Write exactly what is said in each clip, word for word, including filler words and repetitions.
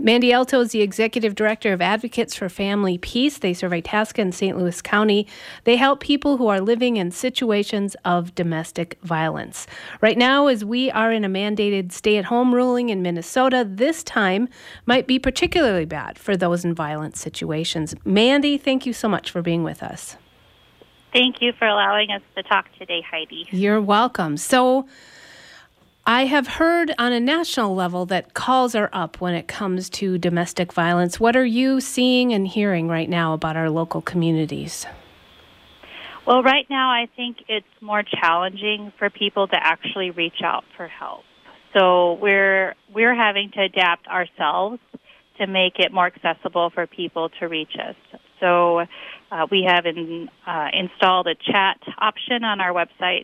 Mandy Alto is the Executive Director of Advocates for Family Peace. They serve Itasca and Saint Louis County. They help people who are living in situations of domestic violence. Right now, as we are in a mandated stay-at-home ruling in Minnesota, this time might be particularly bad for those in violent situations. Mandy, thank you so much for being with us. Thank you for allowing us to talk today, Heidi. You're welcome. So, I have heard on a national level that calls are up when it comes to domestic violence. What are you seeing and hearing right now about our local communities? Well, right now I think it's more challenging for people to actually reach out for help. So we're we're having to adapt ourselves to make it more accessible for people to reach us. So uh, we have in, uh, installed a chat option on our website.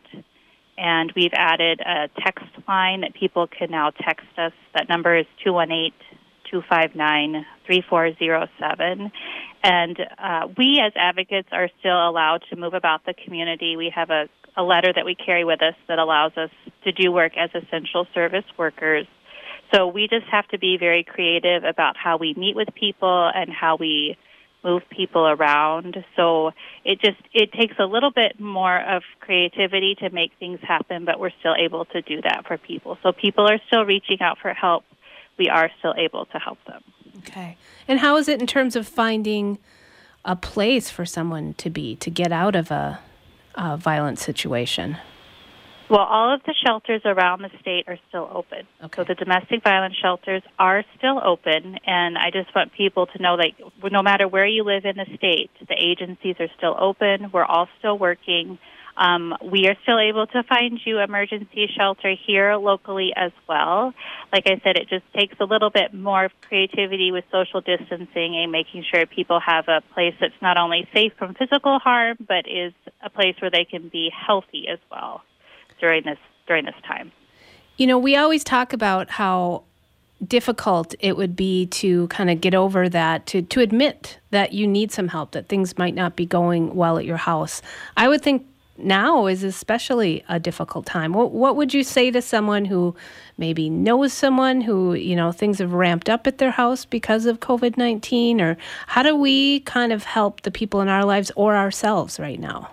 And we've added a text line that people can now text us. That number is two one eight, two five nine, three four zero seven. And uh, we as advocates are still allowed to move about the community. We have a, a letter that we carry with us that allows us to do work as essential service workers. So we just have to be very creative about how we meet with people and how we move people around. So it just, it takes a little bit more of creativity to make things happen, but we're still able to do that for people. So people are still reaching out for help. We are still able to help them. Okay. And how is it in terms of finding a place for someone to be, to get out of a, a violent situation? Well, all of the shelters around the state are still open. Okay. So the domestic violence shelters are still open, and I just want people to know that no matter where you live in the state, the agencies are still open. We're all still working. Um, we are still able to find you emergency shelter here locally as well. Like I said, it just takes a little bit more creativity with social distancing and making sure people have a place that's not only safe from physical harm, but is a place where they can be healthy as well during this during this time. You know, we always talk about how difficult it would be to kind of get over that, to, to admit that you need some help, that things might not be going well at your house. I would think now is especially a difficult time. What, what would you say to someone who maybe knows someone who, you know, things have ramped up at their house because of COVID nineteen? Or how do we kind of help the people in our lives or ourselves right now?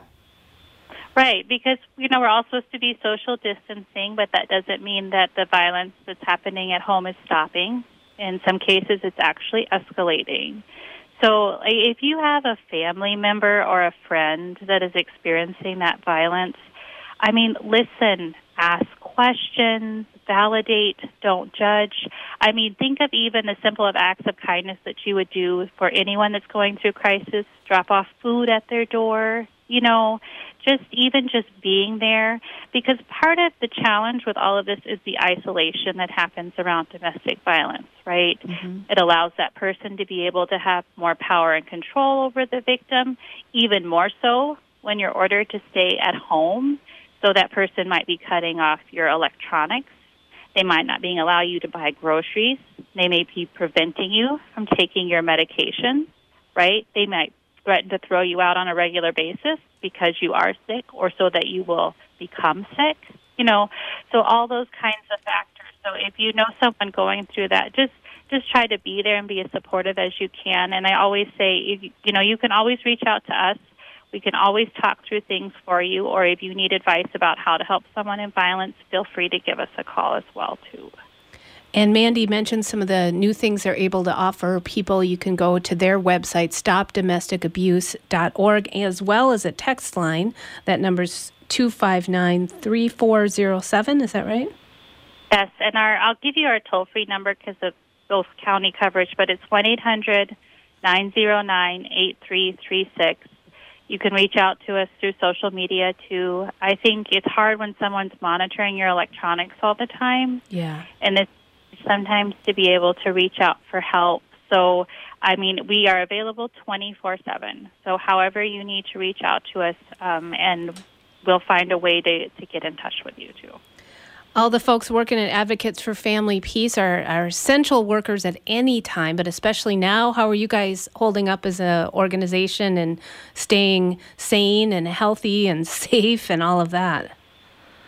Right, because, you know, we're all supposed to be social distancing, but that doesn't mean that the violence that's happening at home is stopping. In some cases, it's actually escalating. So if you have a family member or a friend that is experiencing that violence, I mean, listen, ask questions, validate, don't judge. I mean, think of even the simple of acts of kindness that you would do for anyone that's going through crisis. Drop off food at their door, you know, just even just being there, because part of the challenge with all of this is the isolation that happens around domestic violence, right? Mm-hmm. It allows that person to be able to have more power and control over the victim, even more so when you're ordered to stay at home. So that person might be cutting off your electronics. They might not be allowing you to buy groceries. They may be preventing you from taking your medication, right? They might threaten to throw you out on a regular basis because you are sick or so that you will become sick, you know. So all those kinds of factors. So if you know someone going through that, just just try to be there and be as supportive as you can. And I always say, you, you know, you can always reach out to us. We can always talk through things for you, or if you need advice about how to help someone in violence, feel free to give us a call as well, too. And Mandy mentioned some of the new things they're able to offer people. You can go to their website, stop domestic abuse dot org, as well as a text line. That number's two five nine, three four zero seven. Is that right? Yes, and our I'll give you our toll-free number because of both county coverage, but it's one eight hundred, nine zero nine, eight three three six. You can reach out to us through social media, too. I think it's hard when someone's monitoring your electronics all the time. Yeah. And it's sometimes to be able to reach out for help. So, I mean, we are available twenty-four seven. So however you need to reach out to us, um, and we'll find a way to, to get in touch with you, too. All the folks working at Advocates for Family Peace are, are essential workers at any time, but especially now. How are you guys holding up as an organization and staying sane and healthy and safe and all of that?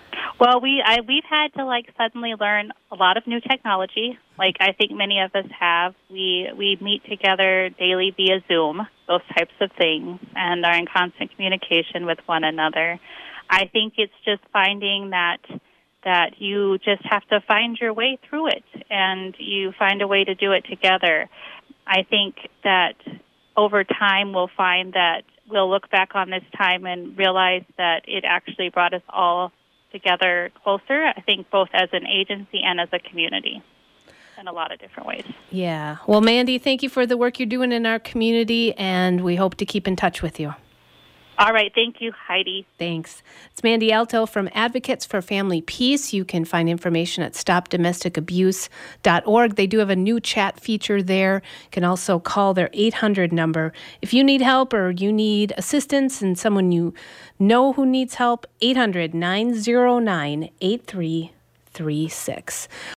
Well, we I, we've had to like suddenly learn a lot of new technology. Like I think many of us have. We we meet together daily via Zoom, those types of things, and are in constant communication with one another. I think it's just finding that that you just have to find your way through it, and you find a way to do it together. I think that over time we'll find that we'll look back on this time and realize that it actually brought us all together closer, I think both as an agency and as a community in a lot of different ways. Yeah. Well, Mandy, thank you for the work you're doing in our community, and we hope to keep in touch with you. All right. Thank you, Heidi. Thanks. It's Mandy Alto from Advocates for Family Peace. You can find information at stop domestic abuse dot org. They do have a new chat feature there. You can also call their eight hundred number. If you need help or you need assistance and someone you know who needs help, eight hundred, nine oh nine, eight three three six.